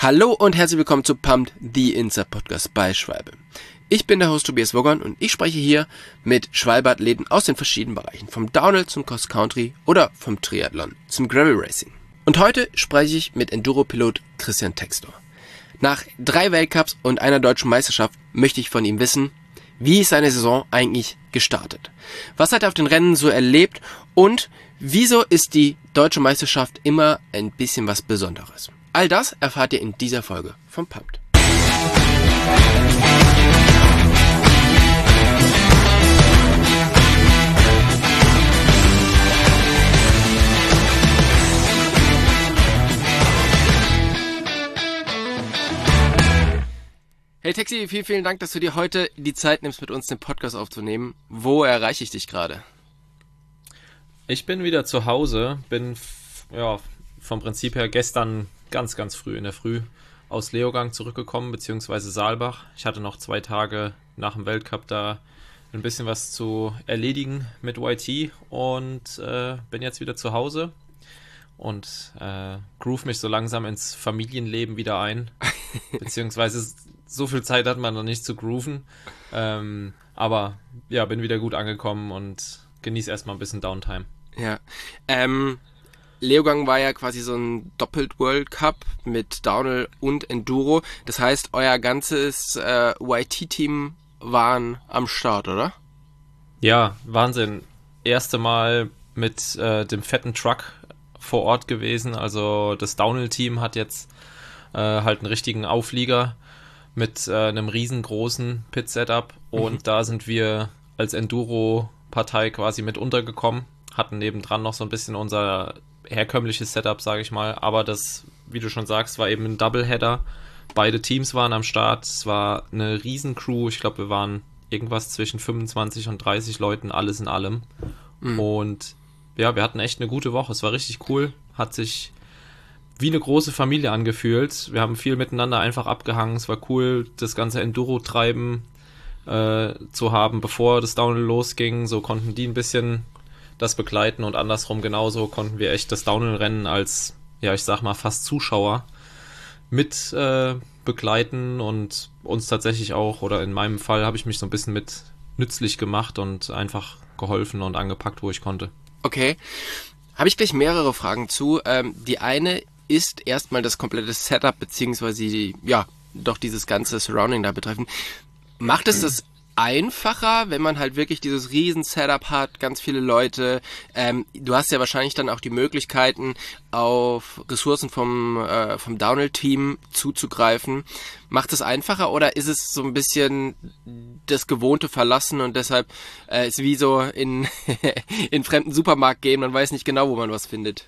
Hallo und herzlich willkommen zu Pumped, the Insight Podcast bei Schwalbe. Ich bin der Host Tobias Woggern und ich spreche hier mit Schwalbe-Athleten aus den verschiedenen Bereichen, vom Downhill zum Cross Country oder vom Triathlon zum Gravel Racing. Und heute spreche ich mit Enduro-Pilot Christian Textor. Nach 3 Weltcups und einer deutschen Meisterschaft möchte ich von ihm wissen, wie ist seine Saison eigentlich gestartet? Was hat er auf den Rennen so erlebt und wieso ist die deutsche Meisterschaft immer ein bisschen was Besonderes? All das erfahrt ihr in dieser Folge von Pumped. Hey Texi, vielen Dank, dass du dir heute die Zeit nimmst, mit uns den Podcast aufzunehmen. Wo erreiche ich dich gerade? Ich bin wieder zu Hause, bin vom Prinzip her gestern ganz früh in der Früh aus Leogang zurückgekommen, beziehungsweise Saalbach. Ich hatte noch 2 Tage nach dem Weltcup da ein bisschen was zu erledigen mit YT und bin jetzt wieder zu Hause und groove mich so langsam ins Familienleben wieder ein, beziehungsweise so viel Zeit hat man noch nicht zu grooven, aber ja, bin wieder gut angekommen und genieße erstmal ein bisschen Downtime. Ja, Leogang war ja quasi so ein doppelt World Cup mit Downhill und Enduro. Das heißt, euer ganzes YT-Team waren am Start, oder? Ja, Wahnsinn. Erste Mal mit dem fetten Truck vor Ort gewesen. Also das Downhill-Team hat jetzt halt einen richtigen Auflieger mit einem riesengroßen Pit-Setup. Und da sind wir als Enduro-Partei quasi mit untergekommen. Hatten nebendran noch so ein bisschen unser herkömmliches Setup, sage ich mal, aber das, wie du schon sagst, war eben ein Doubleheader. Beide Teams waren am Start, es war eine Riesen-Crew, ich glaube, wir waren irgendwas zwischen 25 und 30 Leuten, alles in allem. Und ja, wir hatten echt eine gute Woche, es war richtig cool, hat sich wie eine große Familie angefühlt. Wir haben viel miteinander einfach abgehangen, es war cool, das ganze Enduro-Treiben zu haben, bevor das Downhill losging, so konnten die ein bisschen das begleiten und andersrum genauso konnten wir echt das Downhill-Rennen als, ja, ich sag mal, fast Zuschauer mit begleiten und uns tatsächlich auch, oder in meinem Fall habe ich mich so ein bisschen mit nützlich gemacht und einfach geholfen und angepackt, wo ich konnte. Okay, habe ich gleich mehrere Fragen zu. Die eine ist erstmal das komplette Setup, beziehungsweise doch dieses ganze Surrounding da betreffend. Macht es das einfacher, wenn man halt wirklich dieses riesen Setup hat, ganz viele Leute. Du hast ja wahrscheinlich dann auch die Möglichkeiten, auf Ressourcen vom Downhill-Team zuzugreifen. Macht es einfacher oder ist es so ein bisschen das gewohnte Verlassen und deshalb ist wie so in fremden Supermarkt gehen, man weiß nicht genau, wo man was findet?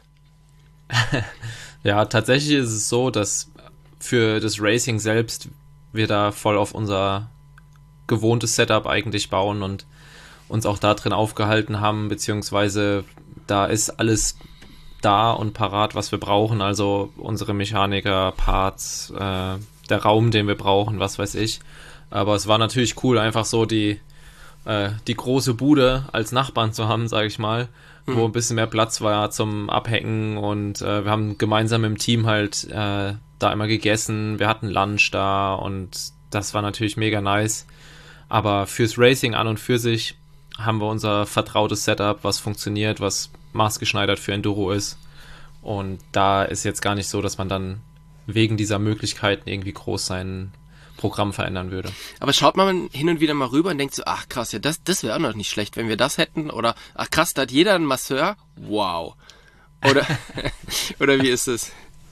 Ja, tatsächlich ist es so, dass für das Racing selbst wir da voll auf unser gewohntes Setup eigentlich bauen und uns auch da drin aufgehalten haben, beziehungsweise da ist alles da und parat, was wir brauchen, also unsere Mechaniker, Parts, der Raum, den wir brauchen, was weiß ich. Aber es war natürlich cool, einfach so die große Bude als Nachbarn zu haben, sage ich mal, wo ein bisschen mehr Platz war zum Abhängen und wir haben gemeinsam im Team halt da immer gegessen, wir hatten Lunch da und das war natürlich mega nice. Aber fürs Racing an und für sich haben wir unser vertrautes Setup, was funktioniert, was maßgeschneidert für Enduro ist. Und da ist jetzt gar nicht so, dass man dann wegen dieser Möglichkeiten irgendwie groß sein Programm verändern würde. Aber schaut man hin und wieder mal rüber und denkt so, ach krass, ja, das wäre auch noch nicht schlecht, wenn wir das hätten. Oder, ach krass, da hat jeder einen Masseur. Wow. Oder wie ist es?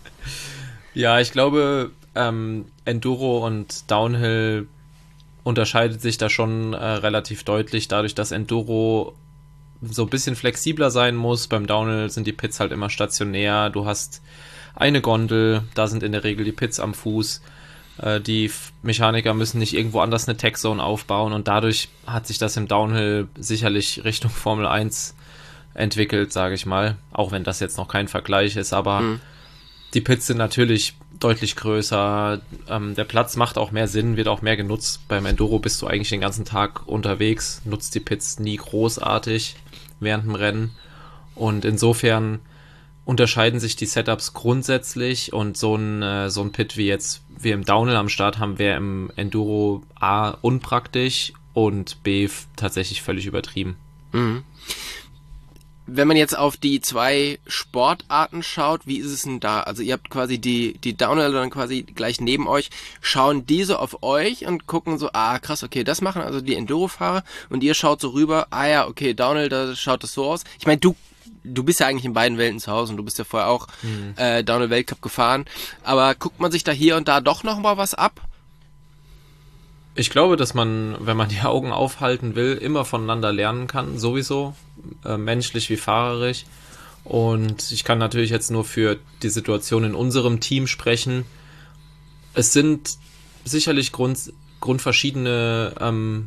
Ja, ich glaube, Enduro und Downhill unterscheidet sich da schon relativ deutlich, dadurch, dass Enduro so ein bisschen flexibler sein muss. Beim Downhill sind die Pits halt immer stationär. Du hast eine Gondel, da sind in der Regel die Pits am Fuß. Die Mechaniker müssen nicht irgendwo anders eine Tech-Zone aufbauen und dadurch hat sich das im Downhill sicherlich Richtung Formel 1 entwickelt, sage ich mal. Auch wenn das jetzt noch kein Vergleich ist, aber die Pits sind natürlich deutlich größer, der Platz macht auch mehr Sinn, wird auch mehr genutzt. Beim Enduro bist du eigentlich den ganzen Tag unterwegs, nutzt die Pits nie großartig während dem Rennen und insofern unterscheiden sich die Setups grundsätzlich und so ein Pit wie jetzt wir im Downhill am Start haben, wäre im Enduro A unpraktisch und B tatsächlich völlig übertrieben. Mhm. Wenn man jetzt auf die 2 Sportarten schaut, wie ist es denn da? Also ihr habt quasi die Downhill dann quasi gleich neben euch. Schauen die so auf euch und gucken so, krass, okay, das machen also die Enduro-Fahrer und ihr schaut so rüber, ja, okay, Downhill, da schaut das so aus. Ich meine, du bist ja eigentlich in beiden Welten zu Hause und du bist ja vorher auch Downhill-Weltcup gefahren. Aber guckt man sich da hier und da doch noch mal was ab? Ich glaube, dass man, wenn man die Augen aufhalten will, immer voneinander lernen kann, sowieso, menschlich wie fahrerisch. Und ich kann natürlich jetzt nur für die Situation in unserem Team sprechen. Es sind sicherlich grundverschiedene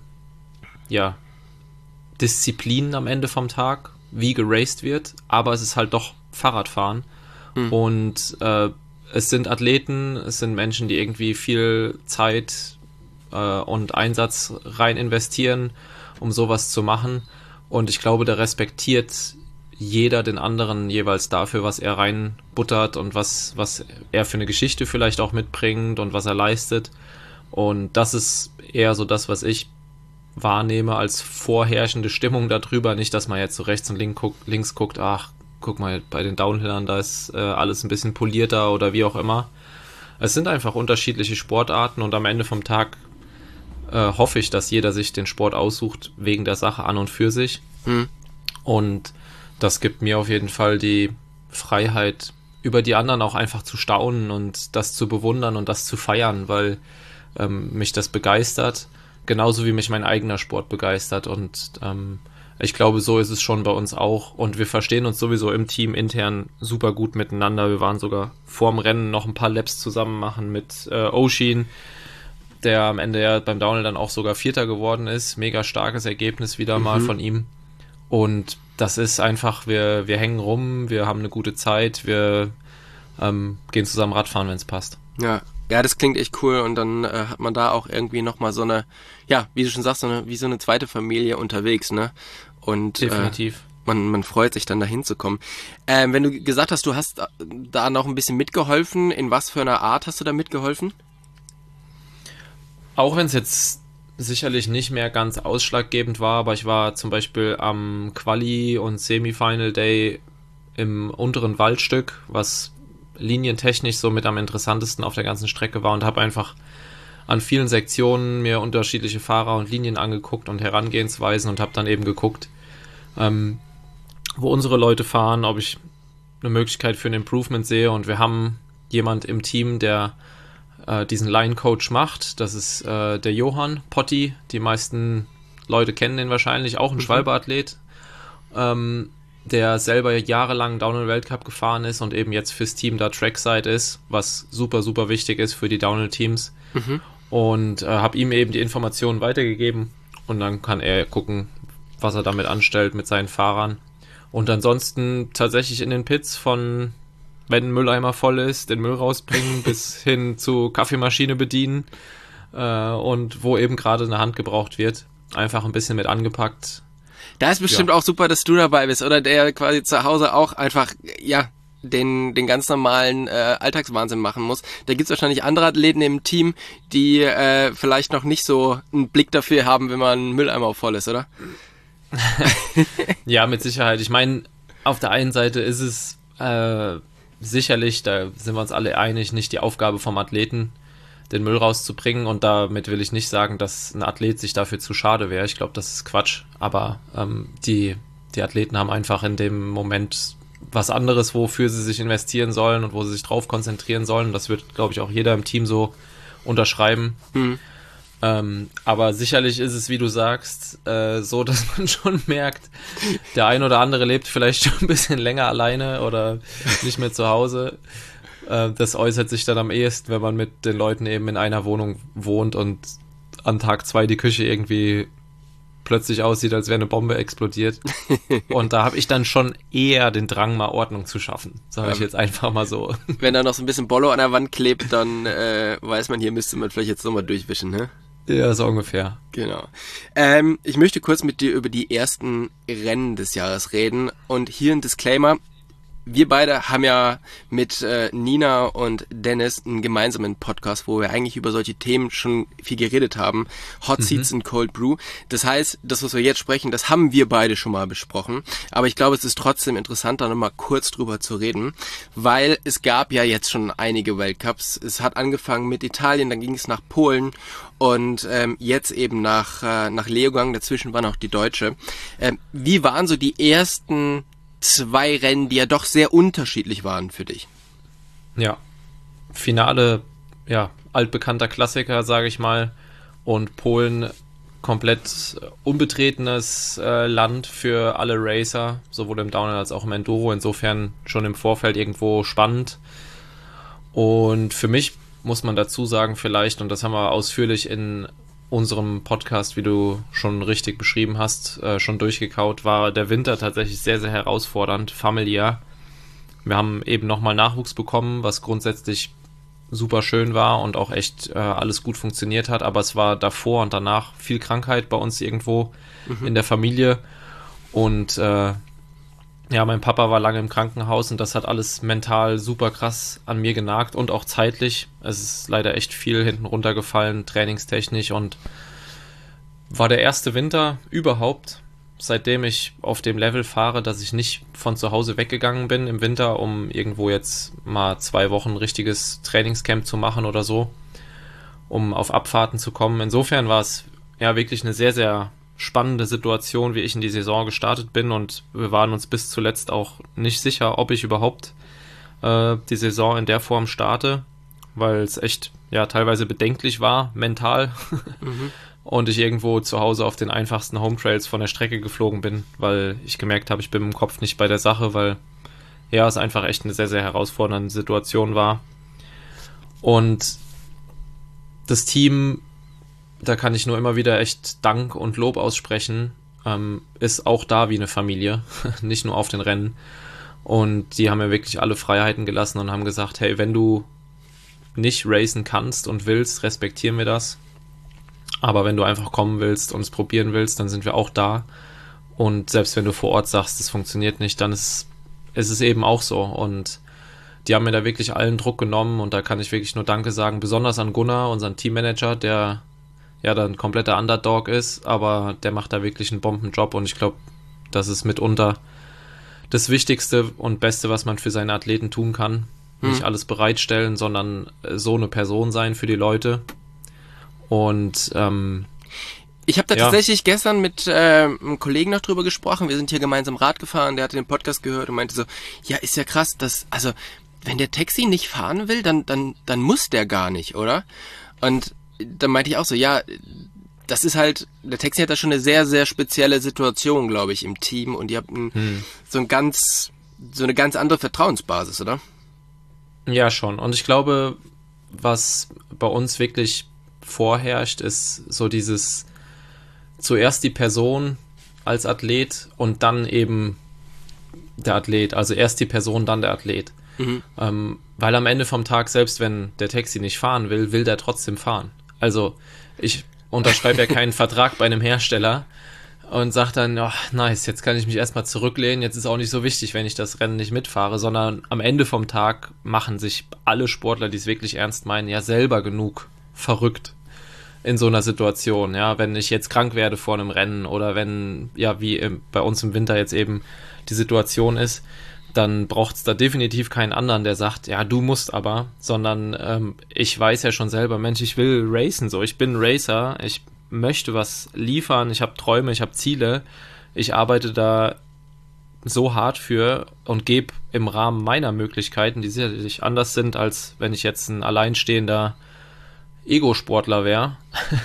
Disziplinen am Ende vom Tag, wie geraced wird, aber es ist halt doch Fahrradfahren. Und es sind Athleten, es sind Menschen, die irgendwie viel Zeit und Einsatz rein investieren, um sowas zu machen. Und ich glaube, da respektiert jeder den anderen jeweils dafür, was er reinbuttert und was er für eine Geschichte vielleicht auch mitbringt und was er leistet. Und das ist eher so das, was ich wahrnehme als vorherrschende Stimmung darüber. Nicht, dass man jetzt so rechts und links guckt, guck mal, bei den Downhillern, da ist alles ein bisschen polierter oder wie auch immer. Es sind einfach unterschiedliche Sportarten und am Ende vom Tag hoffe ich, dass jeder sich den Sport aussucht wegen der Sache an und für sich. Und das gibt mir auf jeden Fall die Freiheit, über die anderen auch einfach zu staunen und das zu bewundern und das zu feiern, weil mich das begeistert, genauso wie mich mein eigener Sport begeistert. Und ich glaube, so ist es schon bei uns auch. Und wir verstehen uns sowieso im Team intern super gut miteinander. Wir waren sogar vorm Rennen noch ein paar Laps zusammen machen mit Oisin, der am Ende ja beim Downhill dann auch sogar Vierter geworden ist. Mega starkes Ergebnis wieder mal von ihm. Und das ist einfach, wir hängen rum, wir haben eine gute Zeit, wir gehen zusammen Radfahren, wenn es passt. Ja, das klingt echt cool und dann hat man da auch irgendwie nochmal so eine, ja, wie du schon sagst, wie so eine zweite Familie unterwegs, ne? Und definitiv. Man freut sich dann dahin zu kommen. Wenn du gesagt hast, du hast da noch ein bisschen mitgeholfen, in was für einer Art hast du da mitgeholfen? Auch wenn es jetzt sicherlich nicht mehr ganz ausschlaggebend war, aber ich war zum Beispiel am Quali- und Semifinal Day im unteren Waldstück, was linientechnisch so mit am interessantesten auf der ganzen Strecke war und habe einfach an vielen Sektionen mir unterschiedliche Fahrer und Linien angeguckt und Herangehensweisen und habe dann eben geguckt, wo unsere Leute fahren, ob ich eine Möglichkeit für ein Improvement sehe und wir haben jemand im Team, der diesen Line-Coach macht. Das ist der Johann Potti. Die meisten Leute kennen den wahrscheinlich. Auch ein Schwalbe-Athlet, der selber jahrelang Downhill-Weltcup gefahren ist und eben jetzt fürs Team da Trackside ist, was super, super wichtig ist für die Downhill-Teams. Und habe ihm eben die Informationen weitergegeben und dann kann er gucken, was er damit anstellt mit seinen Fahrern. Und ansonsten tatsächlich in den Pits von, wenn ein Mülleimer voll ist, den Müll rausbringen, bis hin zu Kaffeemaschine bedienen und wo eben gerade eine Hand gebraucht wird. Einfach ein bisschen mit angepackt. Da ist bestimmt auch super, dass du dabei bist, oder der quasi zu Hause auch einfach, ja, den ganz normalen Alltagswahnsinn machen muss. Da gibt's wahrscheinlich andere Athleten im Team, die vielleicht noch nicht so einen Blick dafür haben, wenn man ein Mülleimer voll ist, oder? Ja, mit Sicherheit. Ich meine, auf der einen Seite ist es sicherlich, da sind wir uns alle einig, nicht die Aufgabe vom Athleten, den Müll rauszubringen, und damit will ich nicht sagen, dass ein Athlet sich dafür zu schade wäre. Ich glaube, das ist Quatsch, aber die Athleten haben einfach in dem Moment was anderes, wofür sie sich investieren sollen und wo sie sich drauf konzentrieren sollen. Das wird, glaube ich, auch jeder im Team so unterschreiben. Aber sicherlich ist es, wie du sagst, so, dass man schon merkt, der ein oder andere lebt vielleicht schon ein bisschen länger alleine oder nicht mehr zu Hause. Das äußert sich dann am ehesten, wenn man mit den Leuten eben in einer Wohnung wohnt und an Tag 2 die Küche irgendwie plötzlich aussieht, als wäre eine Bombe explodiert. Und da habe ich dann schon eher den Drang, mal Ordnung zu schaffen. Sage ich jetzt einfach mal so. Wenn da noch so ein bisschen Bollo an der Wand klebt, dann weiß man, hier müsste man vielleicht jetzt nochmal durchwischen, ne? Ja, so ungefähr. Genau. Ich möchte kurz mit dir über die ersten Rennen des Jahres reden. Und hier ein Disclaimer. wir beide haben ja mit Nina und Dennis einen gemeinsamen Podcast, wo wir eigentlich über solche Themen schon viel geredet haben. Hot Seats und Cold Brew. Das heißt, das, was wir jetzt sprechen, das haben wir beide schon mal besprochen. Aber ich glaube, es ist trotzdem interessant, da nochmal kurz drüber zu reden, weil es gab ja jetzt schon einige Weltcups. Es hat angefangen mit Italien, dann ging es nach Polen und jetzt eben nach Leogang. Dazwischen war noch die Deutsche. Wie waren so die ersten 2 Rennen, die ja doch sehr unterschiedlich waren für dich? Ja, Finale, ja, altbekannter Klassiker, sage ich mal. Und Polen, komplett unbetretenes Land für alle Racer, sowohl im Downhill als auch im Enduro. Insofern schon im Vorfeld irgendwo spannend. Und für mich muss man dazu sagen vielleicht, und das haben wir ausführlich in unserem Podcast, wie du schon richtig beschrieben hast, schon durchgekaut, war der Winter tatsächlich sehr, sehr herausfordernd, familiär. Wir haben eben nochmal Nachwuchs bekommen, was grundsätzlich super schön war und auch echt alles gut funktioniert hat, aber es war davor und danach viel Krankheit bei uns irgendwo in der Familie und ja, mein Papa war lange im Krankenhaus und das hat alles mental super krass an mir genagt und auch zeitlich. Es ist leider echt viel hinten runtergefallen, trainingstechnisch, und war der erste Winter überhaupt, seitdem ich auf dem Level fahre, dass ich nicht von zu Hause weggegangen bin im Winter, um irgendwo jetzt mal 2 Wochen ein richtiges Trainingscamp zu machen oder so, um auf Abfahrten zu kommen. Insofern war es ja wirklich eine sehr, sehr spannende Situation, wie ich in die Saison gestartet bin, und wir waren uns bis zuletzt auch nicht sicher, ob ich überhaupt die Saison in der Form starte, weil es echt ja teilweise bedenklich war, mental, und ich irgendwo zu Hause auf den einfachsten Hometrails von der Strecke geflogen bin, weil ich gemerkt habe, ich bin im Kopf nicht bei der Sache, weil ja, es einfach echt eine sehr, sehr herausfordernde Situation war. Und das Team, da kann ich nur immer wieder echt Dank und Lob aussprechen, ist auch da wie eine Familie, nicht nur auf den Rennen. Und die haben mir wirklich alle Freiheiten gelassen und haben gesagt, hey, wenn du nicht racen kannst und willst, respektieren wir das. Aber wenn du einfach kommen willst und es probieren willst, dann sind wir auch da. Und selbst wenn du vor Ort sagst, es funktioniert nicht, dann ist es eben auch so. Und die haben mir da wirklich allen Druck genommen, und da kann ich wirklich nur Danke sagen, besonders an Gunnar, unseren Teammanager, der ja dann ein kompletter Underdog ist, aber der macht da wirklich einen Bombenjob, und ich glaube, das ist mitunter das Wichtigste und Beste, was man für seine Athleten tun kann. Nicht alles bereitstellen, sondern so eine Person sein für die Leute. Und ich habe da tatsächlich gestern mit einem Kollegen noch drüber gesprochen. Wir sind hier gemeinsam Rad gefahren, der hatte den Podcast gehört und meinte so, ja, ist ja krass, also wenn der Taxi nicht fahren will, dann muss der gar nicht, oder? Und dann meinte ich auch so, ja, das ist halt, der Taxi hat da schon eine sehr, sehr spezielle Situation, glaube ich, im Team, und ihr habt so eine ganz andere Vertrauensbasis, oder? Ja, schon. Und ich glaube, was bei uns wirklich vorherrscht, ist so dieses zuerst die Person als Athlet und dann eben der Athlet. Also erst die Person, dann der Athlet. Weil am Ende vom Tag, selbst wenn der Taxi nicht fahren will, will der trotzdem fahren. Also ich unterschreibe ja keinen Vertrag bei einem Hersteller und sage dann, oh, nice, jetzt kann ich mich erstmal zurücklehnen, jetzt ist auch nicht so wichtig, wenn ich das Rennen nicht mitfahre, sondern am Ende vom Tag machen sich alle Sportler, die es wirklich ernst meinen, ja selber genug verrückt in so einer Situation, ja, wenn ich jetzt krank werde vor einem Rennen oder wenn, ja, wie bei uns im Winter jetzt eben die Situation ist, dann braucht es da definitiv keinen anderen, der sagt, ja, du musst aber, sondern ich weiß ja schon selber, Mensch, ich will racen, so, ich bin Racer, ich möchte was liefern, ich habe Träume, ich habe Ziele, ich arbeite da so hart für und gebe im Rahmen meiner Möglichkeiten, die sicherlich anders sind, als wenn ich jetzt ein alleinstehender Ego-Sportler wäre.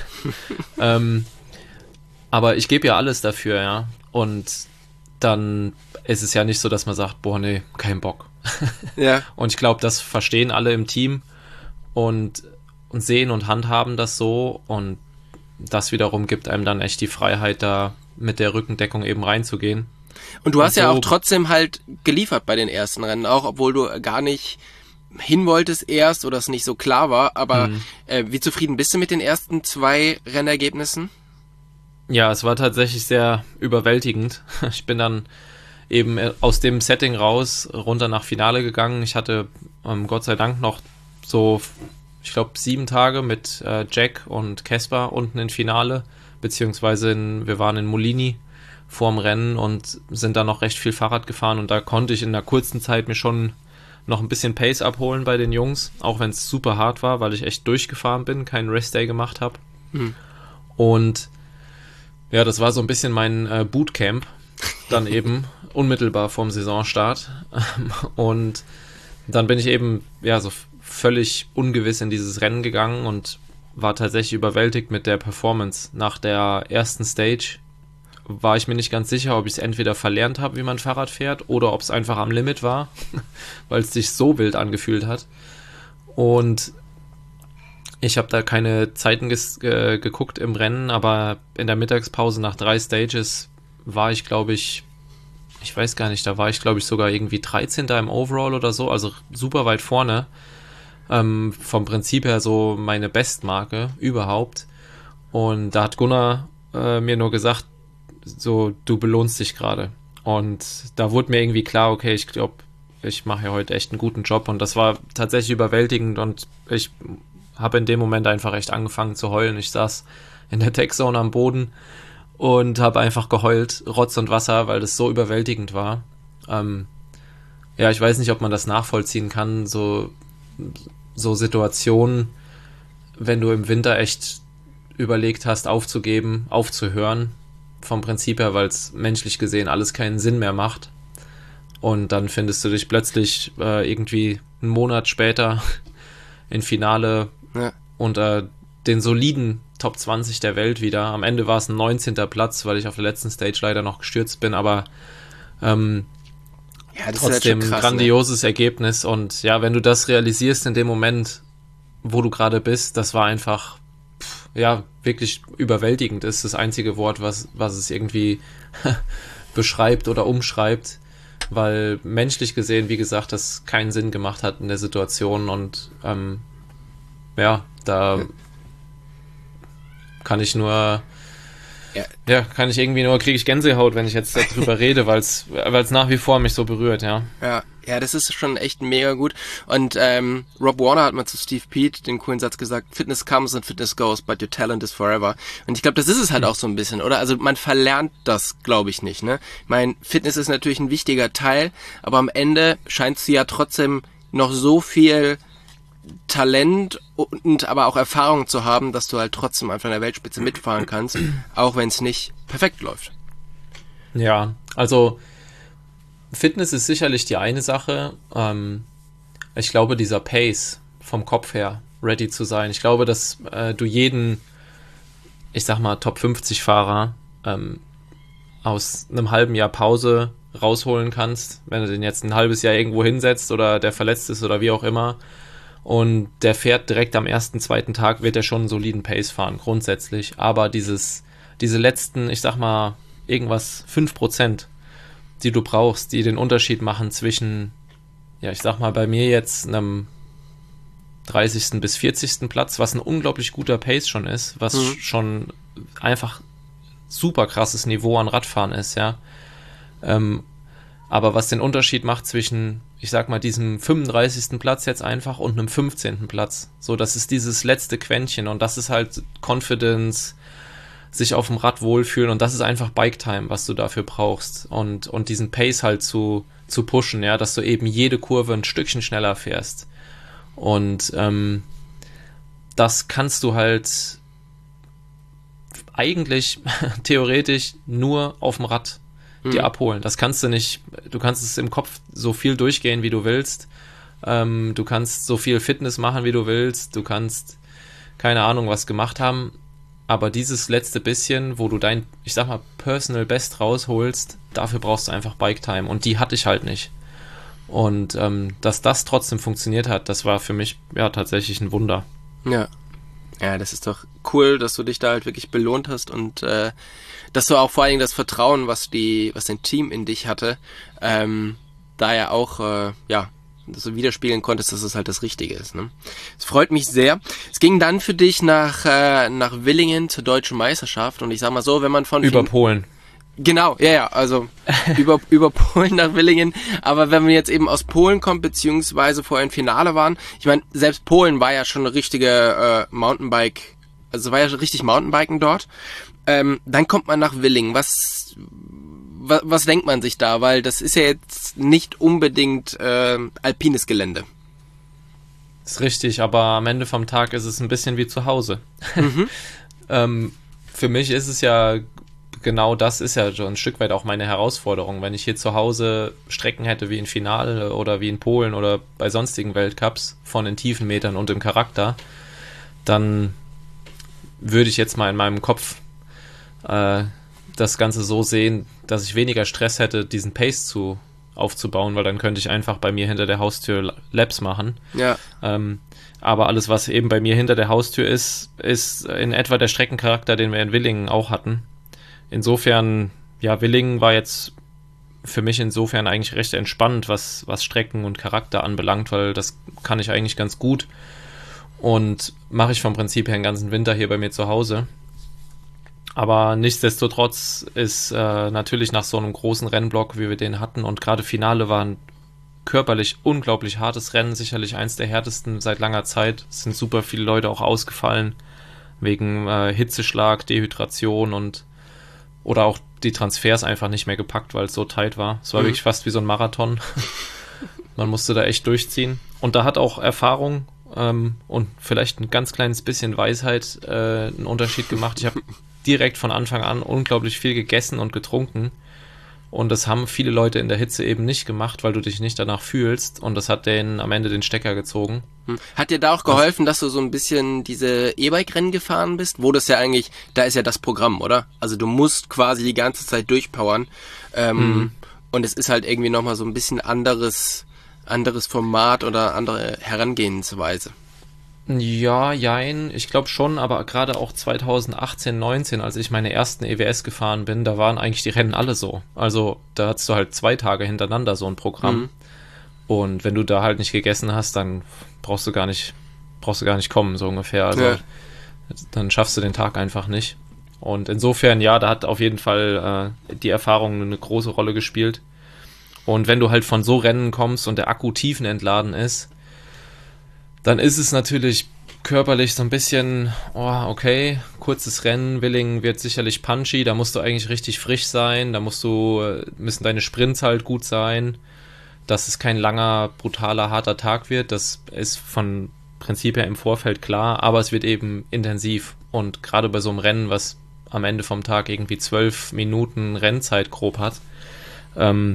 Aber ich gebe ja alles dafür, ja, und dann ist es ja nicht so, dass man sagt, boah, nee, kein Bock. Ja. Und ich glaube, das verstehen alle im Team und sehen und handhaben das so, und das wiederum gibt einem dann echt die Freiheit, da mit der Rückendeckung eben reinzugehen. Und du hast ja auch trotzdem halt geliefert bei den ersten Rennen, auch obwohl du gar nicht hin wolltest erst oder es nicht so klar war, aber wie zufrieden bist du mit den ersten 2 Rennergebnissen? Ja, es war tatsächlich sehr überwältigend. Ich bin dann eben aus dem Setting raus runter nach Finale gegangen. Ich hatte Gott sei Dank noch so, ich glaube, 7 Tage mit Jack und Caspar unten im Finale, beziehungsweise wir waren in Molini vorm Rennen und sind dann noch recht viel Fahrrad gefahren und da konnte ich in einer kurzen Zeit mir schon noch ein bisschen Pace abholen bei den Jungs, auch wenn es super hart war, weil ich echt durchgefahren bin, keinen Restday gemacht habe. Und ja, das war so ein bisschen mein Bootcamp, dann eben unmittelbar vorm Saisonstart. Und dann bin ich eben ja so völlig ungewiss in dieses Rennen gegangen und war tatsächlich überwältigt mit der Performance. Nach der ersten Stage war ich mir nicht ganz sicher, ob ich es entweder verlernt habe, wie man Fahrrad fährt, oder ob es einfach am Limit war, weil es sich so wild angefühlt hat. Und ich habe da keine Zeiten geguckt im Rennen, aber in der Mittagspause nach 3 Stages war ich, glaube ich weiß gar nicht, da war ich, glaube ich, sogar irgendwie 13. im Overall oder so, also super weit vorne. Vom Prinzip her so meine Bestmarke überhaupt. Und da hat Gunnar mir nur gesagt, so, du belohnst dich gerade. Und da wurde mir irgendwie klar, okay, ich glaube, ich mache ja heute echt einen guten Job. Und das war tatsächlich überwältigend und ich habe in dem Moment einfach echt angefangen zu heulen. Ich saß in der Tech-Zone am Boden und habe einfach geheult, Rotz und Wasser, weil das so überwältigend war. Ja, ich weiß nicht, ob man das nachvollziehen kann, so Situationen, wenn du im Winter echt überlegt hast, aufzugeben, aufzuhören, vom Prinzip her, weil es menschlich gesehen alles keinen Sinn mehr macht. Und dann findest du dich plötzlich irgendwie einen Monat später im Finale unter den soliden Top 20 der Welt wieder. Am Ende war es ein 19. Platz, weil ich auf der letzten Stage leider noch gestürzt bin, aber das trotzdem ist halt krass, grandioses Ergebnis. Und ja, wenn du das realisierst in dem Moment, wo du gerade bist, das war einfach wirklich überwältigend, ist das einzige Wort, was es irgendwie beschreibt oder umschreibt, weil menschlich gesehen, wie gesagt, das keinen Sinn gemacht hat in der Situation und da kann ich nur kriege ich Gänsehaut, wenn ich jetzt darüber rede, weil es nach wie vor mich so berührt, ja. Ja, das ist schon echt mega gut. Und Rob Warner hat mal zu Steve Peat den coolen Satz gesagt, Fitness comes and Fitness goes, but your talent is forever. Und ich glaube, das ist es halt auch so ein bisschen, oder? Also man verlernt das, glaube ich, nicht, ne? Ich meine, Fitness ist natürlich ein wichtiger Teil, aber am Ende scheinst du ja trotzdem noch so viel Talent und aber auch Erfahrung zu haben, dass du halt trotzdem einfach in der Weltspitze mitfahren kannst, auch wenn es nicht perfekt läuft. Ja, also Fitness ist sicherlich die eine Sache. Ich glaube, dieser Pace vom Kopf her, ready zu sein. Ich glaube, dass du jeden, ich sag mal, Top 50 Fahrer aus einem halben Jahr Pause rausholen kannst, wenn du den jetzt ein halbes Jahr irgendwo hinsetzt oder der verletzt ist oder wie auch immer. Und der fährt direkt am ersten, zweiten Tag, wird er schon einen soliden Pace fahren, grundsätzlich. Aber diese letzten, ich sag mal, irgendwas 5%, die du brauchst, die den Unterschied machen zwischen, ja, ich sag mal, bei mir jetzt einem 30. bis 40. Platz, was ein unglaublich guter Pace schon ist, was schon einfach super krasses Niveau an Radfahren ist, ja. Aber was den Unterschied macht zwischen, ich sag mal, diesem 35. Platz jetzt einfach und einem 15. Platz. So, das ist dieses letzte Quäntchen und das ist halt Confidence, sich auf dem Rad wohlfühlen und das ist einfach Bike-Time, was du dafür brauchst und diesen Pace halt zu pushen, ja, dass du eben jede Kurve ein Stückchen schneller fährst. Und das kannst du halt eigentlich theoretisch nur auf dem Rad dir abholen. Das kannst du nicht, du kannst es im Kopf so viel durchgehen, wie du willst. Du kannst so viel Fitness machen, wie du willst. Du kannst keine Ahnung was gemacht haben. Aber dieses letzte bisschen, wo du dein, ich sag mal, Personal Best rausholst, dafür brauchst du einfach Bike-Time. Und die hatte ich halt nicht. Und dass das trotzdem funktioniert hat, das war für mich ja tatsächlich ein Wunder. Ja, das ist doch cool, dass du dich da halt wirklich belohnt hast und dass du auch vor allen Dingen das Vertrauen, was dein Team in dich hatte, da ja auch, dass du widerspiegeln konntest, dass es halt das Richtige ist. Ne? Es freut mich sehr. Es ging dann für dich nach Willingen zur Deutschen Meisterschaft und ich sag mal so, wenn man von... Über Polen. Genau, ja, also über Polen nach Willingen. Aber wenn man jetzt eben aus Polen kommt, beziehungsweise vorher im Finale waren, ich meine, selbst Polen war ja schon eine richtige Mountainbike, also war ja schon richtig Mountainbiken dort. Dann kommt man nach Willingen. Was denkt man sich da? Weil das ist ja jetzt nicht unbedingt alpines Gelände. Ist richtig, aber am Ende vom Tag ist es ein bisschen wie zu Hause. Für mich ist es ja, genau das ist ja schon ein Stück weit auch meine Herausforderung. Wenn ich hier zu Hause Strecken hätte wie in Finale oder wie in Polen oder bei sonstigen Weltcups von den Tiefenmetern und im Charakter, dann würde ich jetzt mal in meinem Kopf das Ganze so sehen, dass ich weniger Stress hätte, diesen Pace aufzubauen, weil dann könnte ich einfach bei mir hinter der Haustür Laps machen. Ja. Aber alles, was eben bei mir hinter der Haustür ist in etwa der Streckencharakter, den wir in Willingen auch hatten. Insofern, ja, Willingen war jetzt für mich insofern eigentlich recht entspannt, was Strecken und Charakter anbelangt, weil das kann ich eigentlich ganz gut und mache ich vom Prinzip her den ganzen Winter hier bei mir zu Hause. Aber nichtsdestotrotz ist natürlich nach so einem großen Rennblock, wie wir den hatten, und gerade Finale war ein körperlich unglaublich hartes Rennen, sicherlich eins der härtesten seit langer Zeit. Es sind super viele Leute auch ausgefallen, wegen Hitzeschlag, Dehydration oder auch die Transfers einfach nicht mehr gepackt, weil es so tight war. Es war wirklich fast wie so ein Marathon. Man musste da echt durchziehen. Und da hat auch Erfahrung und vielleicht ein ganz kleines bisschen Weisheit einen Unterschied gemacht. Ich habe direkt von Anfang an unglaublich viel gegessen und getrunken. Und das haben viele Leute in der Hitze eben nicht gemacht, weil du dich nicht danach fühlst. Und das hat denen am Ende den Stecker gezogen. Hat dir da auch geholfen, dass du so ein bisschen diese E-Bike-Rennen gefahren bist? Wo das ja eigentlich, da ist ja das Programm, oder? Also du musst quasi die ganze Zeit durchpowern. Und es ist halt irgendwie nochmal so ein bisschen anderes Format oder andere Herangehensweise. Ja, jein, ich glaube schon, aber gerade auch 2018, 19, als ich meine ersten EWS gefahren bin, da waren eigentlich die Rennen alle so. Also da hattest du halt 2 Tage hintereinander so ein Programm. Und wenn du da halt nicht gegessen hast, dann brauchst du gar nicht kommen, so ungefähr. Also dann schaffst du den Tag einfach nicht. Und insofern, ja, da hat auf jeden Fall die Erfahrung eine große Rolle gespielt. Und wenn du halt von so Rennen kommst und der Akku tiefenentladen ist, dann ist es natürlich körperlich so ein bisschen, okay, kurzes Rennen, Willingen wird sicherlich punchy, da musst du eigentlich richtig frisch sein, da müssen deine Sprints halt gut sein, dass es kein langer, brutaler, harter Tag wird, das ist von Prinzip her im Vorfeld klar, aber es wird eben intensiv und gerade bei so einem Rennen, was am Ende vom Tag irgendwie 12 Minuten Rennzeit grob hat, kann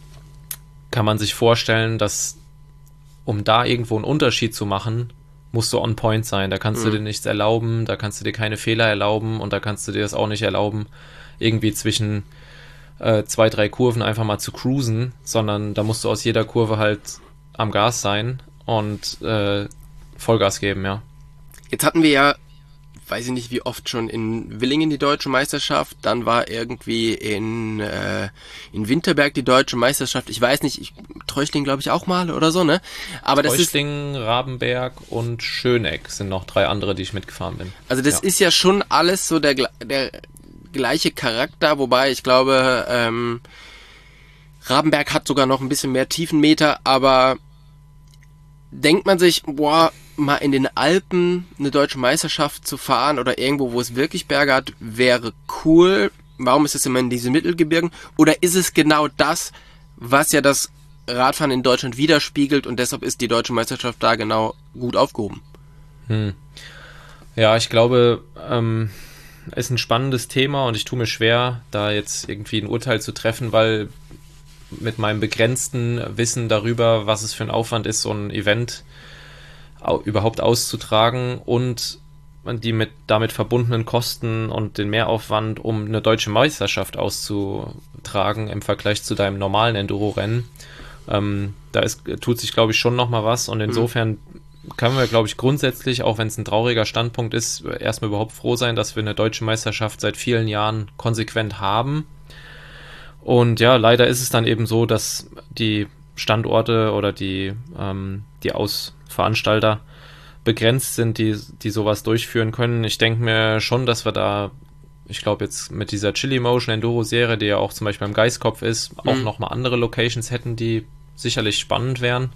man sich vorstellen, dass um da irgendwo einen Unterschied zu machen, musst du on point sein. Da kannst du dir nichts erlauben, da kannst du dir keine Fehler erlauben und da kannst du dir das auch nicht erlauben, irgendwie zwischen 2, 3 Kurven einfach mal zu cruisen, sondern da musst du aus jeder Kurve halt am Gas sein und Vollgas geben, ja. Jetzt hatten wir ja, weiß ich nicht wie oft schon, in Willingen die deutsche Meisterschaft, dann war irgendwie in Winterberg die deutsche Meisterschaft, ich weiß nicht, Treuchtlingen glaube ich auch mal oder so, ne? Aber Treuchtlingen, Rabenberg und Schöneck sind noch 3 andere, die ich mitgefahren bin. Also das ist ja schon alles so der gleiche Charakter, wobei ich glaube, Rabenberg hat sogar noch ein bisschen mehr Tiefenmeter, aber denkt man sich, mal in den Alpen eine deutsche Meisterschaft zu fahren oder irgendwo, wo es wirklich Berge hat, wäre cool. Warum ist es immer in diesen Mittelgebirgen? Oder ist es genau das, was ja das Radfahren in Deutschland widerspiegelt und deshalb ist die deutsche Meisterschaft da genau gut aufgehoben? Ja, ich glaube, ist ein spannendes Thema und ich tue mir schwer, da jetzt irgendwie ein Urteil zu treffen, weil mit meinem begrenzten Wissen darüber, was es für ein Aufwand ist, so ein Event überhaupt auszutragen und die damit verbundenen Kosten und den Mehraufwand, um eine deutsche Meisterschaft auszutragen im Vergleich zu deinem normalen Enduro-Rennen. Tut sich, glaube ich, schon nochmal was und insofern können wir, glaube ich, grundsätzlich, auch wenn es ein trauriger Standpunkt ist, erstmal überhaupt froh sein, dass wir eine deutsche Meisterschaft seit vielen Jahren konsequent haben. Und ja, leider ist es dann eben so, dass die Standorte oder die Veranstalter begrenzt sind, die sowas durchführen können. Ich denke mir schon, dass wir da ich glaube jetzt mit dieser Chili Motion Enduro Serie, die ja auch zum Beispiel beim Geiskopf ist, auch nochmal andere Locations hätten, die sicherlich spannend wären.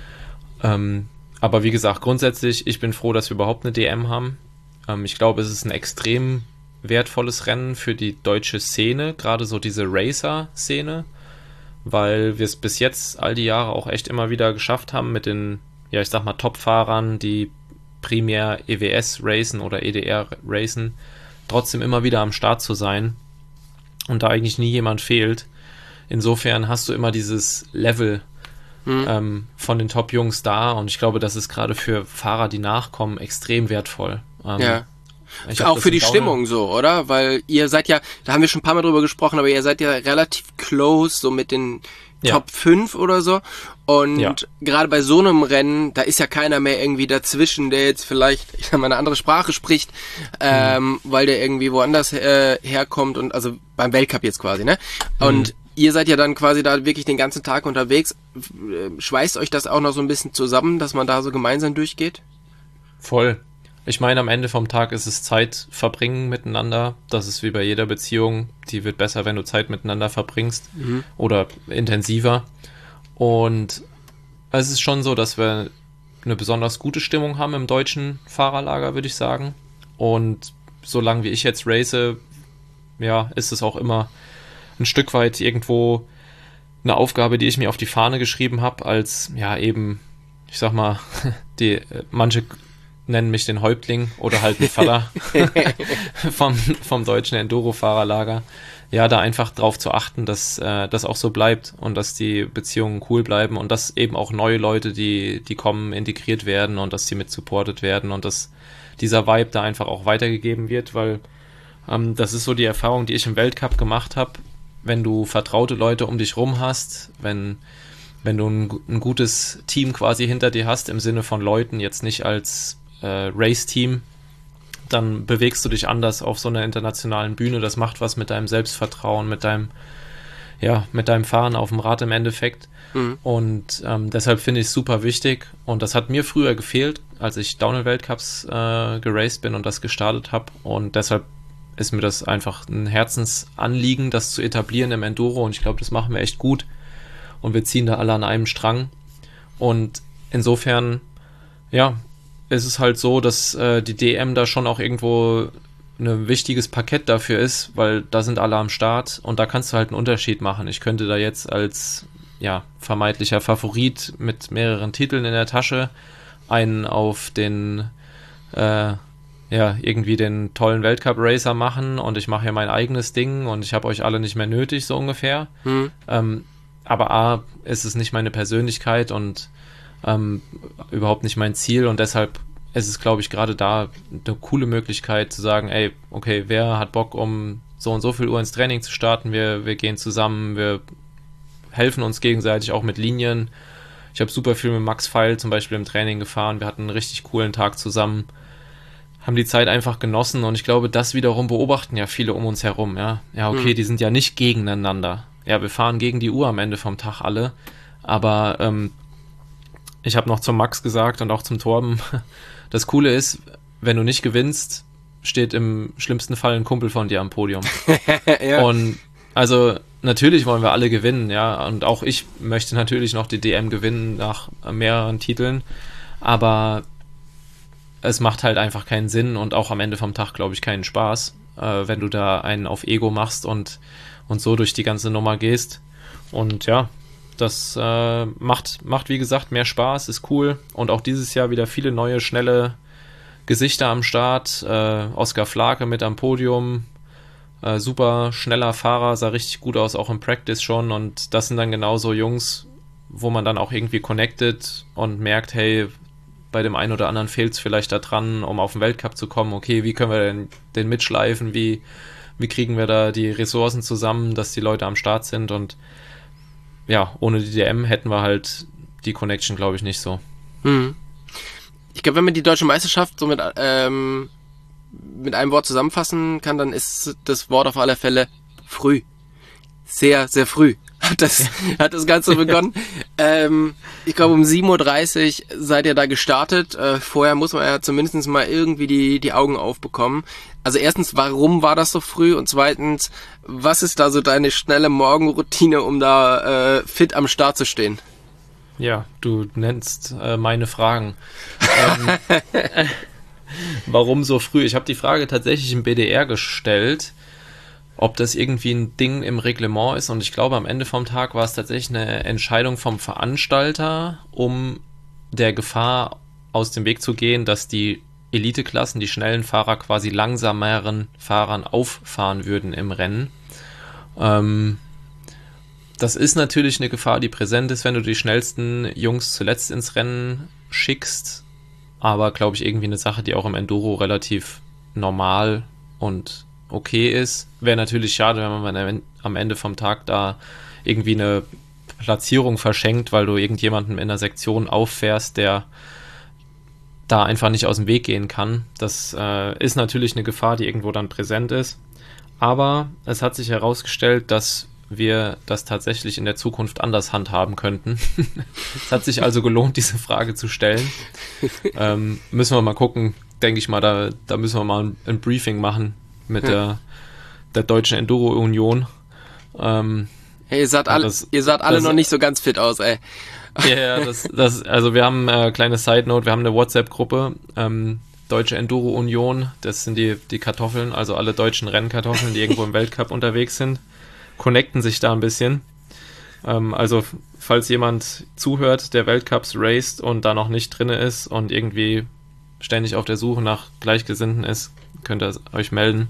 Aber wie gesagt, grundsätzlich, ich bin froh, dass wir überhaupt eine DM haben. Ich glaube, es ist ein extrem wertvolles Rennen für die deutsche Szene, gerade so diese Racer-Szene, weil wir es bis jetzt all die Jahre auch echt immer wieder geschafft haben mit den, ja, ich sag mal, Top-Fahrern, die primär EWS racen oder EDR racen, trotzdem immer wieder am Start zu sein und da eigentlich nie jemand fehlt. Insofern hast du immer dieses Level von den Top-Jungs da und ich glaube, das ist gerade für Fahrer, die nachkommen, extrem wertvoll. Ja. Auch für die Stimmung so, oder? Weil ihr seid ja, da haben wir schon ein paar Mal drüber gesprochen, aber ihr seid ja relativ close, so mit den Top 5 oder so. Und gerade bei so einem Rennen, da ist ja keiner mehr irgendwie dazwischen, der jetzt vielleicht, ich sag mal, eine andere Sprache spricht, weil der irgendwie woanders herkommt und also beim Weltcup jetzt quasi, ne? Und ihr seid ja dann quasi da wirklich den ganzen Tag unterwegs. Schweißt euch das auch noch so ein bisschen zusammen, dass man da so gemeinsam durchgeht? Voll. Ich meine, am Ende vom Tag ist es Zeit verbringen miteinander. Das ist wie bei jeder Beziehung. Die wird besser, wenn du Zeit miteinander verbringst oder intensiver. Und es ist schon so, dass wir eine besonders gute Stimmung haben im deutschen Fahrerlager, würde ich sagen. Und solange wie ich jetzt race, ja, ist es auch immer ein Stück weit irgendwo eine Aufgabe, die ich mir auf die Fahne geschrieben habe, als, ja, eben, ich sag mal, manche nennen mich den Häuptling oder halt den Vater vom deutschen Enduro-Fahrerlager. Ja, da einfach drauf zu achten, dass das auch so bleibt und dass die Beziehungen cool bleiben und dass eben auch neue Leute, die kommen, integriert werden und dass sie mit supported werden und dass dieser Vibe da einfach auch weitergegeben wird, weil das ist so die Erfahrung, die ich im Weltcup gemacht habe. Wenn du vertraute Leute um dich rum hast, wenn du ein gutes Team quasi hinter dir hast, im Sinne von Leuten, jetzt nicht als Race-Team, dann bewegst du dich anders auf so einer internationalen Bühne. Das macht was mit deinem Selbstvertrauen, mit deinem Fahren auf dem Rad im Endeffekt. Und deshalb finde ich es super wichtig. Und das hat mir früher gefehlt, als ich Downhill-Weltcups geraced bin und das gestartet habe. Und deshalb ist mir das einfach ein Herzensanliegen, das zu etablieren im Enduro. Und ich glaube, das machen wir echt gut. Und wir ziehen da alle an einem Strang. Und insofern, ja, ist es halt so, dass die DM da schon auch irgendwo ein wichtiges Parkett dafür ist, weil da sind alle am Start und da kannst du halt einen Unterschied machen. Ich könnte da jetzt als vermeintlicher Favorit mit mehreren Titeln in der Tasche einen auf den irgendwie den tollen Weltcup-Racer machen und ich mache hier mein eigenes Ding und ich habe euch alle nicht mehr nötig, so ungefähr. Aber A, ist es nicht meine Persönlichkeit und überhaupt nicht mein Ziel und deshalb ist es, glaube ich, gerade da eine coole Möglichkeit zu sagen, ey, okay, wer hat Bock, um so und so viel Uhr ins Training zu starten, wir gehen zusammen, wir helfen uns gegenseitig auch mit Linien. Ich habe super viel mit Max Pfeil zum Beispiel im Training gefahren, wir hatten einen richtig coolen Tag zusammen, haben die Zeit einfach genossen und ich glaube, das wiederum beobachten ja viele um uns herum, ja, okay, die sind ja nicht gegeneinander, ja, wir fahren gegen die Uhr am Ende vom Tag alle, aber ich habe noch zum Max gesagt und auch zum Torben, das Coole ist, wenn du nicht gewinnst, steht im schlimmsten Fall ein Kumpel von dir am Podium. Ja. Und also natürlich wollen wir alle gewinnen, ja, und auch ich möchte natürlich noch die DM gewinnen nach mehreren Titeln, aber es macht halt einfach keinen Sinn und auch am Ende vom Tag, glaube ich, keinen Spaß, wenn du da einen auf Ego machst und so durch die ganze Nummer gehst. Und ja, das macht, wie gesagt, mehr Spaß, ist cool. Und auch dieses Jahr wieder viele neue, schnelle Gesichter am Start. Oskar Flake mit am Podium. Super schneller Fahrer, sah richtig gut aus, auch im Practice schon. Und das sind dann genauso Jungs, wo man dann auch irgendwie connected und merkt, hey, bei dem einen oder anderen fehlt es vielleicht da dran, um auf den Weltcup zu kommen. Okay, wie können wir denn den mitschleifen? Wie kriegen wir da die Ressourcen zusammen, dass die Leute am Start sind? Und ja, ohne die DM hätten wir halt die Connection, glaube ich, nicht so. Ich glaube, wenn man die deutsche Meisterschaft so mit einem Wort zusammenfassen kann, dann ist das Wort auf alle Fälle früh. Sehr, sehr früh. hat das Ganze begonnen. Ich glaube, um 7:30 Uhr seid ihr da gestartet. Vorher muss man ja zumindest mal irgendwie die Augen aufbekommen. Also erstens, warum war das so früh? Und zweitens, was ist da so deine schnelle Morgenroutine, um da fit am Start zu stehen? Ja, du nennst meine Fragen. Warum so früh? Ich habe die Frage tatsächlich im BDR gestellt, ob das irgendwie ein Ding im Reglement ist. Und ich glaube, am Ende vom Tag war es tatsächlich eine Entscheidung vom Veranstalter, um der Gefahr aus dem Weg zu gehen, dass die Eliteklassen, die schnellen Fahrer quasi langsameren Fahrern auffahren würden im Rennen. Das ist natürlich eine Gefahr, die präsent ist, wenn du die schnellsten Jungs zuletzt ins Rennen schickst. Aber, glaube ich, irgendwie eine Sache, die auch im Enduro relativ normal und okay ist. Wäre natürlich schade, wenn man am Ende vom Tag da irgendwie eine Platzierung verschenkt, weil du irgendjemanden in der Sektion auffährst, der da einfach nicht aus dem Weg gehen kann. Das ist natürlich eine Gefahr, die irgendwo dann präsent ist. Aber es hat sich herausgestellt, dass wir das tatsächlich in der Zukunft anders handhaben könnten. Es hat sich also gelohnt, diese Frage zu stellen. Müssen wir mal gucken, denke ich mal, da müssen wir mal ein Briefing machen mit der Deutschen Enduro-Union. Hey, ihr seid alle noch nicht so ganz fit aus, ey. Ja, also wir haben kleine Side-Note, wir haben eine WhatsApp-Gruppe, Deutsche Enduro-Union, das sind die Kartoffeln, also alle deutschen Rennkartoffeln, die irgendwo im Weltcup unterwegs sind, connecten sich da ein bisschen. Also falls jemand zuhört, der Weltcups raced und da noch nicht drin ist und irgendwie ständig auf der Suche nach Gleichgesinnten ist, könnt ihr euch melden.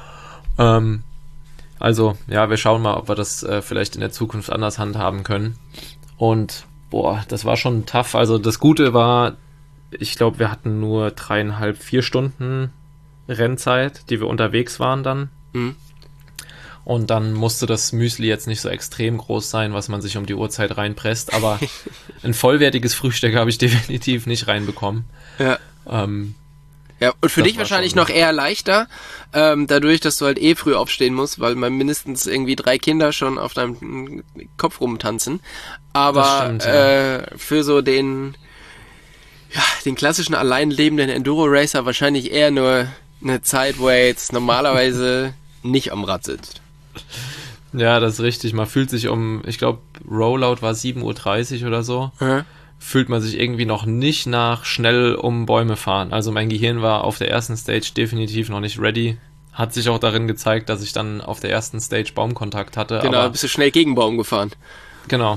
Also ja, wir schauen mal, ob wir das vielleicht in der Zukunft anders handhaben können. Und das war schon tough. Also das Gute war, ich glaube, wir hatten nur 3,5, 4 Stunden Rennzeit, die wir unterwegs waren dann. Mhm. Und dann musste das Müsli jetzt nicht so extrem groß sein, was man sich um die Uhrzeit reinpresst. Aber ein vollwertiges Frühstück habe ich definitiv nicht reinbekommen. Ja. Ja, und für dich wahrscheinlich noch eher leichter, dadurch, dass du halt früh aufstehen musst, weil mal mindestens irgendwie 3 Kinder schon auf deinem Kopf rumtanzen. Aber stimmt, ja. Für so den klassischen allein lebenden Enduro-Racer wahrscheinlich eher nur eine Zeit, wo er jetzt normalerweise nicht am Rad sitzt. Ja, das ist richtig. Man fühlt sich ich glaube, Rollout war 7:30 Uhr oder so. Mhm. Fühlt man sich irgendwie noch nicht nach schnell um Bäume fahren. Also mein Gehirn war auf der ersten Stage definitiv noch nicht ready. Hat sich auch darin gezeigt, dass ich dann auf der ersten Stage Baumkontakt hatte. Genau, bist du schnell gegen Baum gefahren. Genau.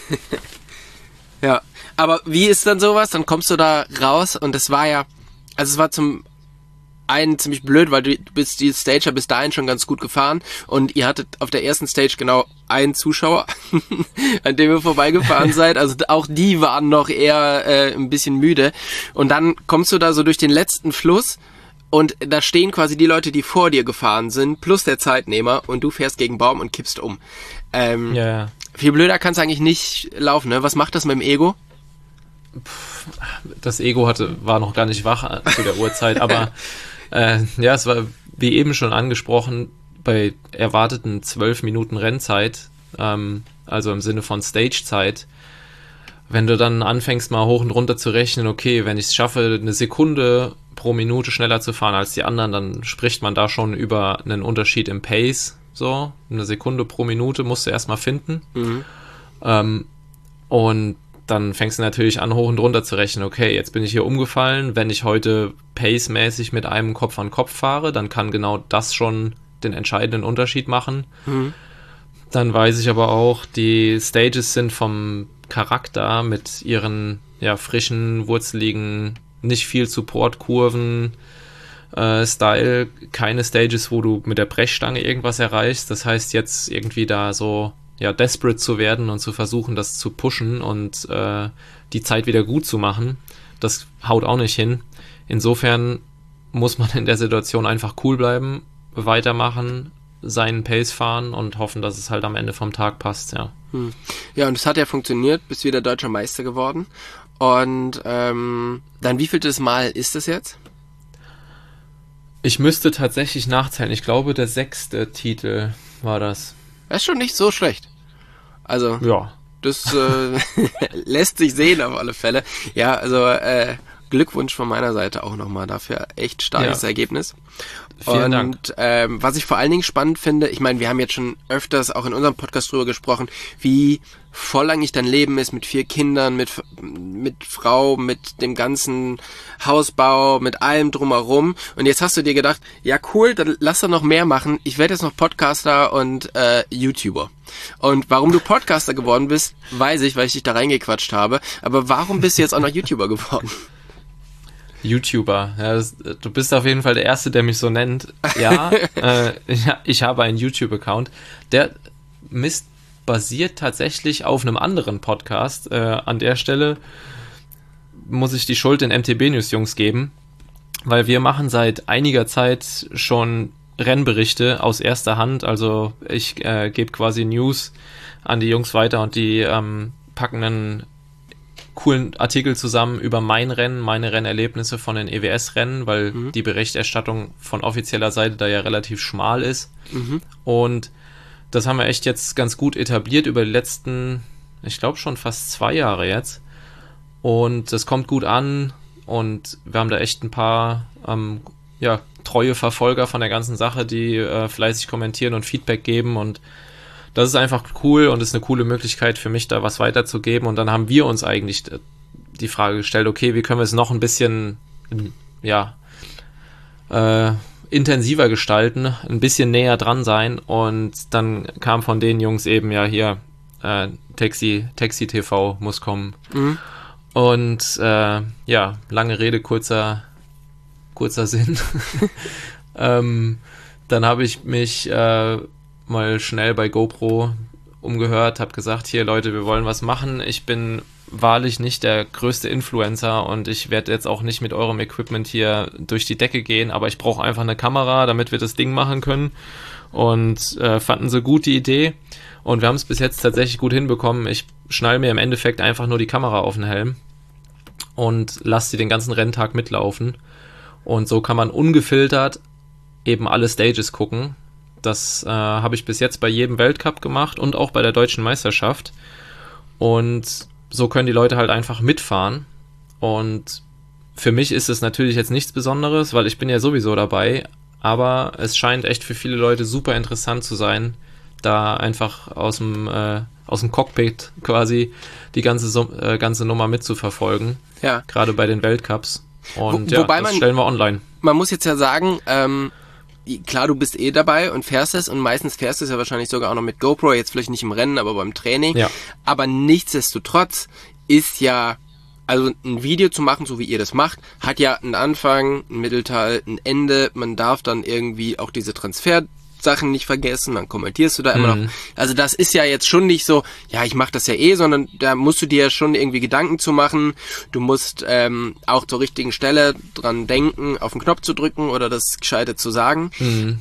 Ja, aber wie ist dann sowas? Dann kommst du da raus und es war zum einen ziemlich blöd, weil du bist die Stage ja bis dahin schon ganz gut gefahren und ihr hattet auf der ersten Stage genau einen Zuschauer, an dem ihr vorbeigefahren seid. Also auch die waren noch eher ein bisschen müde. Und dann kommst du da so durch den letzten Fluss und da stehen quasi die Leute, die vor dir gefahren sind, plus der Zeitnehmer und du fährst gegen Baum und kippst um. Ja. Viel blöder kann es eigentlich nicht laufen, ne? Was macht das mit dem Ego? Das Ego war noch gar nicht wach zu der Uhrzeit, aber ja, es war wie eben schon angesprochen, bei erwarteten 12 Minuten Rennzeit, also im Sinne von Stagezeit, wenn du dann anfängst mal hoch und runter zu rechnen, okay, wenn ich es schaffe, 1 Sekunde pro Minute schneller zu fahren als die anderen, dann spricht man da schon über einen Unterschied im Pace, so, 1 Sekunde pro Minute musst du erstmal finden. Mhm. Und dann fängst du natürlich an, hoch und runter zu rechnen. Okay, jetzt bin ich hier umgefallen. Wenn ich heute pacemäßig mit einem Kopf an Kopf fahre, dann kann genau das schon den entscheidenden Unterschied machen. Mhm. Dann weiß ich aber auch, die Stages sind vom Charakter mit ihren frischen, wurzeligen, nicht viel Supportkurven, Style, keine Stages, wo du mit der Brechstange irgendwas erreichst. Das heißt, jetzt irgendwie da so desperate zu werden und zu versuchen, das zu pushen und die Zeit wieder gut zu machen, das haut auch nicht hin. Insofern muss man in der Situation einfach cool bleiben, weitermachen, seinen Pace fahren und hoffen, dass es halt am Ende vom Tag passt, ja. Ja, und es hat ja funktioniert, bist wieder deutscher Meister geworden. Und dann wievieltes Mal ist es jetzt? Ich müsste tatsächlich nachzählen. Ich glaube, der 6. Titel war das. Das ist schon nicht so schlecht. Also Ja. das lässt sich sehen auf alle Fälle. Ja, also Glückwunsch von meiner Seite auch nochmal dafür. Echt starkes Ergebnis. Vielen Dank. Und was ich vor allen Dingen spannend finde, ich meine, wir haben jetzt schon öfters auch in unserem Podcast drüber gesprochen, wie voll eigentlich dein Leben ist mit 4 Kindern, mit Frau, mit dem ganzen Hausbau, mit allem drumherum. Und jetzt hast du dir gedacht, ja cool, dann lass doch noch mehr machen. Ich werde jetzt noch Podcaster und YouTuber. Und warum du Podcaster geworden bist, weiß ich, weil ich dich da reingequatscht habe. Aber warum bist du jetzt auch noch YouTuber geworden? YouTuber. Ja, du bist auf jeden Fall der Erste, der mich so nennt. Ja, ich habe einen YouTube-Account. Der Mist basiert tatsächlich auf einem anderen Podcast. An der Stelle muss ich die Schuld den MTB-News-Jungs geben, weil wir machen seit einiger Zeit schon Rennberichte aus erster Hand. Also ich gebe quasi News an die Jungs weiter und die packen einen coolen Artikel zusammen über mein Rennen, meine Rennerlebnisse von den EWS-Rennen, weil die Berichterstattung von offizieller Seite da ja relativ schmal ist. Und das haben wir echt jetzt ganz gut etabliert über die letzten, ich glaube schon fast 2 Jahre jetzt. Und das kommt gut an und wir haben da echt ein paar treue Verfolger von der ganzen Sache, die fleißig kommentieren und Feedback geben, und das ist einfach cool und ist eine coole Möglichkeit für mich, da was weiterzugeben. Und dann haben wir uns eigentlich die Frage gestellt, okay, wie können wir es noch ein bisschen intensiver gestalten, ein bisschen näher dran sein. Und dann kam von den Jungs eben Taxi TV muss kommen. Und lange Rede, kurzer Sinn. Dann habe ich mich mal schnell bei GoPro umgehört, habe gesagt, hier Leute, wir wollen was machen. Ich bin wahrlich nicht der größte Influencer und ich werde jetzt auch nicht mit eurem Equipment hier durch die Decke gehen, aber ich brauche einfach eine Kamera, damit wir das Ding machen können. Und fanden sie gut die Idee. Und wir haben es bis jetzt tatsächlich gut hinbekommen. Ich schnall mir im Endeffekt einfach nur die Kamera auf den Helm und lasse sie den ganzen Renntag mitlaufen. Und so kann man ungefiltert eben alle Stages gucken. Das habe ich bis jetzt bei jedem Weltcup gemacht und auch bei der deutschen Meisterschaft. Und so können die Leute halt einfach mitfahren. Und für mich ist es natürlich jetzt nichts Besonderes, weil ich bin ja sowieso dabei. Aber es scheint echt für viele Leute super interessant zu sein, da einfach aus dem Cockpit quasi die ganze Nummer mitzuverfolgen. Ja. Gerade bei den Weltcups. Und das stellen wir online. Man muss jetzt ja sagen, klar, du bist dabei und fährst es, und meistens fährst du es ja wahrscheinlich sogar auch noch mit GoPro, jetzt vielleicht nicht im Rennen, aber beim Training. Ja. Aber nichtsdestotrotz ist ja, also ein Video zu machen, so wie ihr das macht, hat ja einen Anfang, einen Mittelteil, ein Ende. Man darf dann irgendwie auch diese Transfersachen nicht vergessen, dann kommentierst du da immer noch. Also das ist ja jetzt schon nicht so, ja, ich mache das ja sondern da musst du dir ja schon irgendwie Gedanken zu machen. Du musst auch zur richtigen Stelle dran denken, auf den Knopf zu drücken oder das Gescheite zu sagen.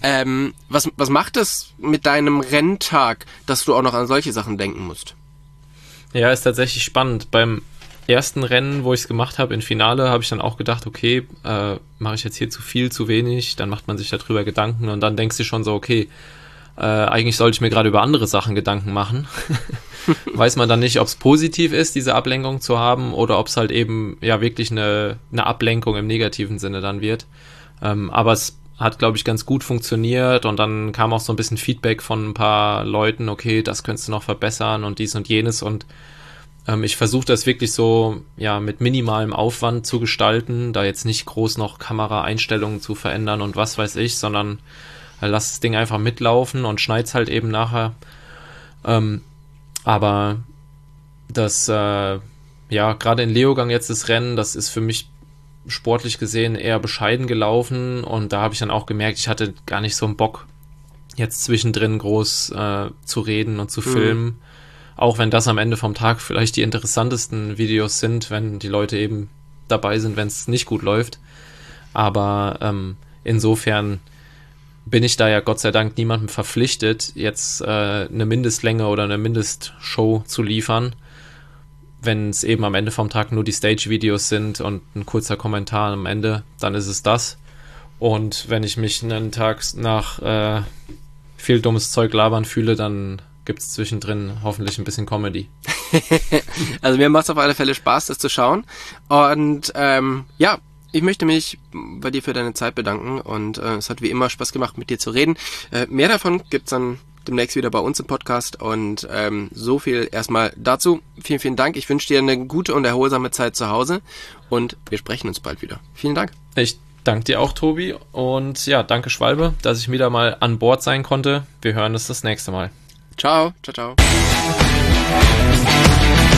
Was macht das mit deinem Renntag, dass du auch noch an solche Sachen denken musst? Ja, ist tatsächlich spannend. Beim ersten Rennen, wo ich es gemacht habe, im Finale, habe ich dann auch gedacht, okay, mache ich jetzt hier zu viel, zu wenig, dann macht man sich darüber Gedanken und dann denkst du schon so, okay, eigentlich sollte ich mir gerade über andere Sachen Gedanken machen. Weiß man dann nicht, ob es positiv ist, diese Ablenkung zu haben, oder ob es halt eben wirklich eine Ablenkung im negativen Sinne dann wird. Aber es hat, glaube ich, ganz gut funktioniert, und dann kam auch so ein bisschen Feedback von ein paar Leuten, okay, das könntest du noch verbessern und dies und jenes, und ich versuche das wirklich so mit minimalem Aufwand zu gestalten, da jetzt nicht groß noch Kameraeinstellungen zu verändern und was weiß ich, sondern lass das Ding einfach mitlaufen und schneid's halt eben nachher. Aber das, gerade in Leogang jetzt das Rennen, das ist für mich sportlich gesehen eher bescheiden gelaufen, und da habe ich dann auch gemerkt, ich hatte gar nicht so einen Bock, jetzt zwischendrin groß zu reden und zu filmen. Auch wenn das am Ende vom Tag vielleicht die interessantesten Videos sind, wenn die Leute eben dabei sind, wenn es nicht gut läuft. Aber insofern bin ich da ja Gott sei Dank niemandem verpflichtet, jetzt eine Mindestlänge oder eine Mindestshow zu liefern. Wenn es eben am Ende vom Tag nur die Stage-Videos sind und ein kurzer Kommentar am Ende, dann ist es das. Und wenn ich mich einen Tag nach viel dummes Zeug labern fühle, dann gibt es zwischendrin hoffentlich ein bisschen Comedy. Also mir macht es auf alle Fälle Spaß, das zu schauen. Und ich möchte mich bei dir für deine Zeit bedanken und es hat wie immer Spaß gemacht, mit dir zu reden. Mehr davon gibt's dann demnächst wieder bei uns im Podcast und so viel erstmal dazu. Vielen, vielen Dank. Ich wünsche dir eine gute und erholsame Zeit zu Hause und wir sprechen uns bald wieder. Vielen Dank. Ich danke dir auch, Tobi, und ja, danke Schwalbe, dass ich wieder mal an Bord sein konnte. Wir hören uns das nächste Mal. Ciao, ciao, ciao.